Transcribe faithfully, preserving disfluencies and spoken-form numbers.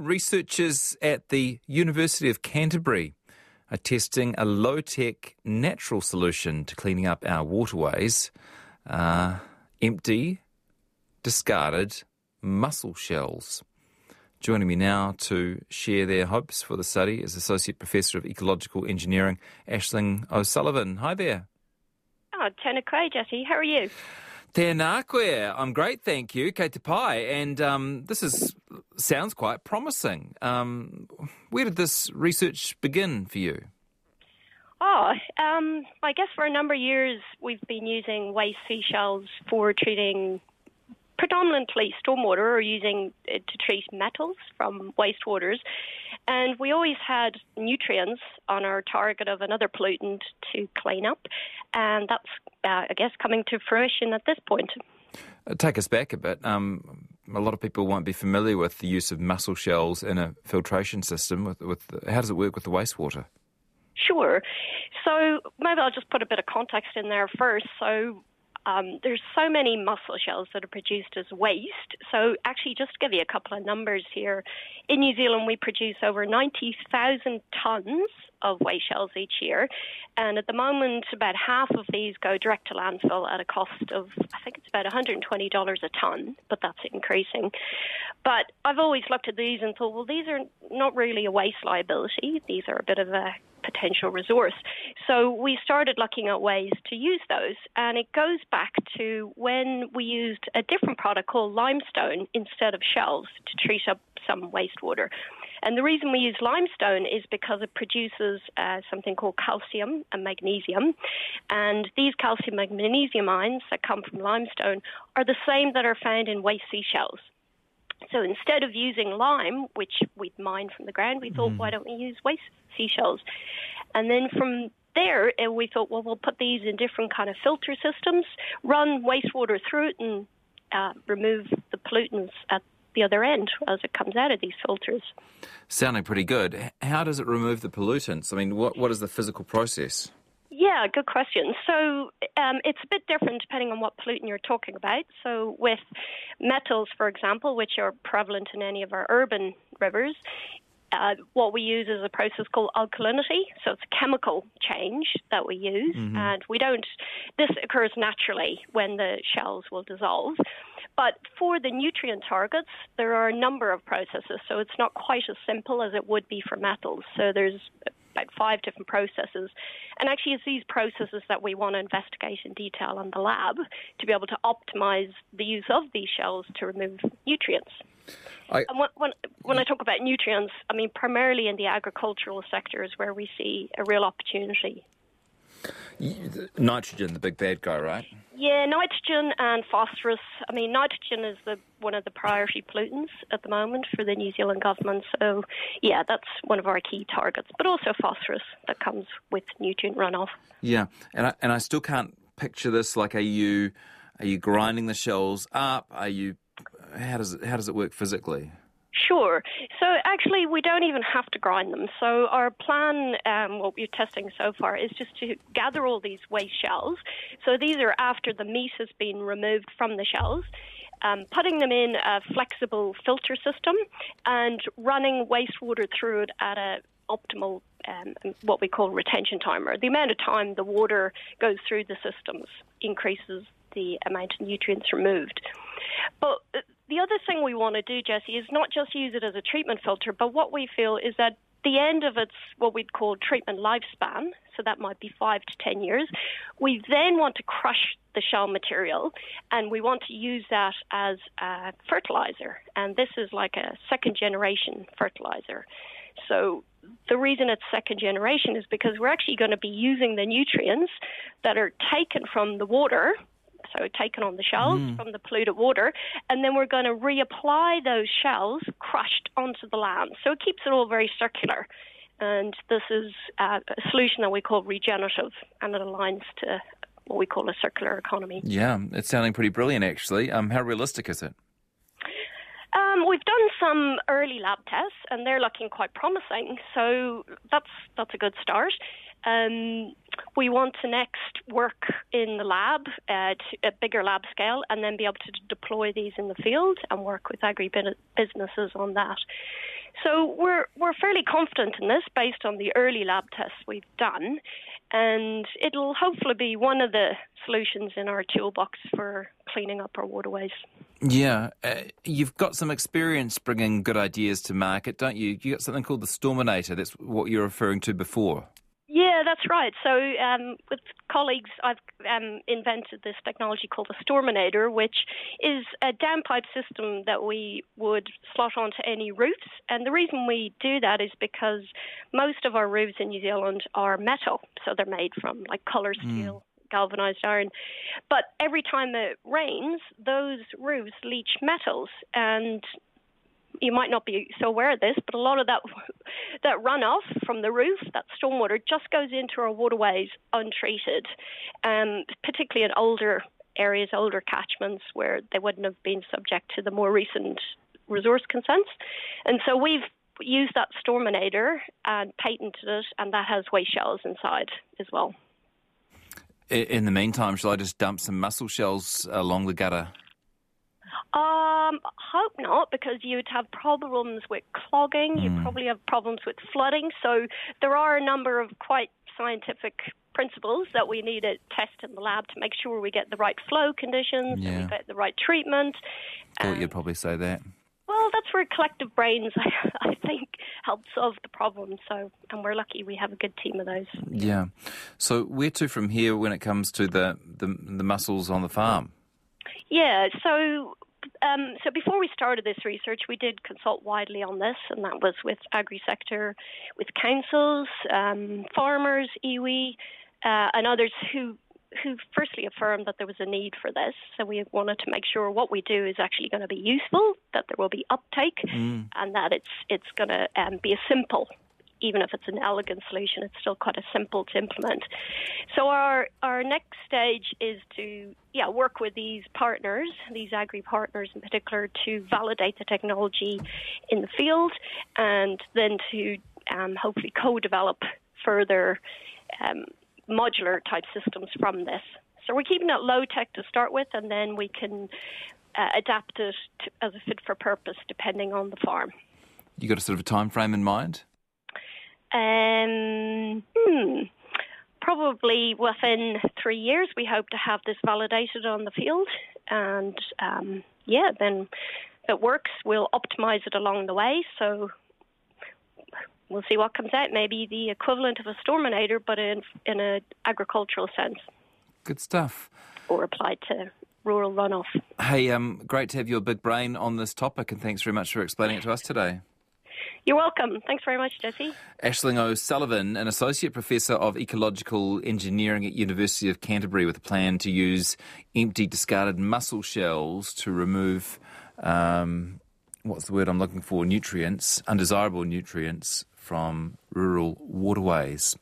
researchers at the University of Canterbury are testing a low-tech natural solution to cleaning up our waterways. Uh, empty, discarded mussel shells. Joining me now to share their hopes for the study is Associate Professor of Ecological Engineering, Aisling O'Sullivan. Hi there. Oh, tēnā koe, Jesse. How are you? Tēnā koe. I'm great, thank you. Kei te pai. And um, this is sounds quite promising. Um, where did this research begin for you? Oh, um, I guess for a number of years we've been using waste seashells for treating predominantly stormwater, or using it to treat metals from wastewaters. And we always had nutrients on our target of another pollutant to clean up. And that's, uh, I guess, coming to fruition at this point. Uh, take us back a bit. Um, a lot of people won't be familiar with the use of mussel shells in a filtration system. With, with how does it work with the wastewater? Sure. So maybe I'll just put a bit of context in there first. So Um, there's so many mussel shells that are produced as waste. So actually, just to give you a couple of numbers here, in New Zealand we produce over ninety thousand tonnes of waste shells each year. And at the moment, about half of these go direct to landfill at a cost of, I think it's about one hundred twenty dollars a tonne, but that's increasing. But I've always looked at these and thought, well, these are not really a waste liability. These are a bit of a potential resource. So we started looking at ways to use those, and it goes back to when we used a different product called limestone instead of shells to treat up some wastewater. And the reason we use limestone is because it produces uh, something called calcium and magnesium. And these calcium and magnesium ions that come from limestone are the same that are found in waste seashells. So instead of using lime, which we'd mined from the ground, we thought, mm. why don't we use waste seashells? And then from there, we thought, well, we'll put these in different kind of filter systems, run wastewater through it, and uh, remove the pollutants at the other end as it comes out of these filters. Sounding pretty good. How does it remove the pollutants? I mean, what what is the physical process? Yeah, good question. So um, it's a bit different depending on what pollutant you're talking about. So with metals, for example, which are prevalent in any of our urban rivers, uh, what we use is a process called alkalinity. So it's a chemical change that we use. Mm-hmm. And we don't, this occurs naturally when the shells will dissolve. But for the nutrient targets, there are a number of processes. So it's not quite as simple as it would be for metals. So there's about five different processes. And actually, it's these processes that we want to investigate in detail in the lab to be able to optimize the use of these shells to remove nutrients. I, and when, when, when I talk about nutrients, I mean primarily in the agricultural sectors where we see a real opportunity. Nitrogen, the big bad guy, right? Yeah, nitrogen and phosphorus. I mean, nitrogen is the one of the priority pollutants at the moment for the New Zealand government. So, yeah, that's one of our key targets. But also phosphorus that comes with nutrient runoff. Yeah, and I, and I still can't picture this. Like, are you are you grinding the shells up? Are you? How does it how does it work physically? Sure. So actually, we don't even have to grind them. So our plan, um, what we're testing so far, is just to gather all these waste shells. So these are after the meat has been removed from the shells, um, putting them in a flexible filter system and running wastewater through it at a optimal, um, what we call retention timer. The amount of time the water goes through the systems increases the amount of nutrients removed. But the other thing we want to do, Jesse, is not just use it as a treatment filter, but what we feel is that the end of its what we'd call treatment lifespan, so that might be five to ten years, we then want to crush the shell material, and we want to use that as a fertilizer. And this is like a second-generation fertilizer. So the reason it's second generation is because we're actually going to be using the nutrients that are taken from the water, so taken on the shells mm. from the polluted water, and then we're going to reapply those shells crushed onto the land. So it keeps it all very circular. And this is uh, a solution that we call regenerative, and it aligns to what we call a circular economy. Yeah, it's sounding pretty brilliant, actually. Um, how realistic is it? Um, we've done some early lab tests, and they're looking quite promising. So that's that's a good start. Um, we want to next work in the lab at a bigger lab scale, and then be able to deploy these in the field and work with agri-businesses on that. So we're we're fairly confident in this based on the early lab tests we've done, and it'll hopefully be one of the solutions in our toolbox for cleaning up our waterways. Yeah, uh, you've got some experience bringing good ideas to market, don't you? You got something called the Storminator. That's what you were referring to before. Yeah, that's right. So um, with colleagues, I've um, invented this technology called the Storminator, which is a downpipe system that we would slot onto any roofs. And the reason we do that is because most of our roofs in New Zealand are metal, so they're made from like colour steel. Mm. Galvanized iron. But every time it rains, those roofs leach metals, and you might not be so aware of this, but a lot of that that runoff from the roof, that stormwater, just goes into our waterways untreated, um, particularly in older areas, older catchments where they wouldn't have been subject to the more recent resource consents. And so we've used that Storminator and patented it, and that has waste shells inside as well. In the meantime, shall I just dump some mussel shells along the gutter? Um, hope not, because you'd have problems with clogging. Mm. You'd probably have problems with flooding. So there are a number of quite scientific principles that we need to test in the lab to make sure we get the right flow conditions, yeah. and we get the right treatment. Thought um, you'd probably say that. Well, that's where collective brains, I think, help solve the problem. So, and we're lucky we have a good team of those. Yeah. So where to from here when it comes to the, the, the mussels on the farm? Yeah, so um, so before we started this research, we did consult widely on this, and that was with agri-sector, with councils, um, farmers, iwi, uh, and others who who firstly affirmed that there was a need for this. So we wanted to make sure what we do is actually going to be useful, that there will be uptake, mm. and that it's it's going to um, be a simple, even if it's an elegant solution, it's still quite a simple to implement. So our our next stage is to yeah work with these partners, these agri partners in particular, to validate the technology in the field, and then to um, hopefully co-develop further um, modular type systems from this. So we're keeping it low tech to start with, and then we can uh, adapt it to, as a fit for purpose depending on the farm. You got a sort of a time frame in mind? Um, hmm, probably within three years. We hope to have this validated on the field, and um, yeah, then if it works, we'll optimize it along the way. So we'll see what comes out. Maybe the equivalent of a Storminator, but in in an agricultural sense. Good stuff. Or applied to rural runoff. Hey, um, great to have your big brain on this topic, and thanks very much for explaining it to us today. You're welcome. Thanks very much, Jesse. Aisling O'Sullivan, an Associate Professor of Ecological Engineering at University of Canterbury, with a plan to use empty discarded mussel shells to remove, um, what's the word I'm looking for, nutrients, undesirable nutrients from rural waterways.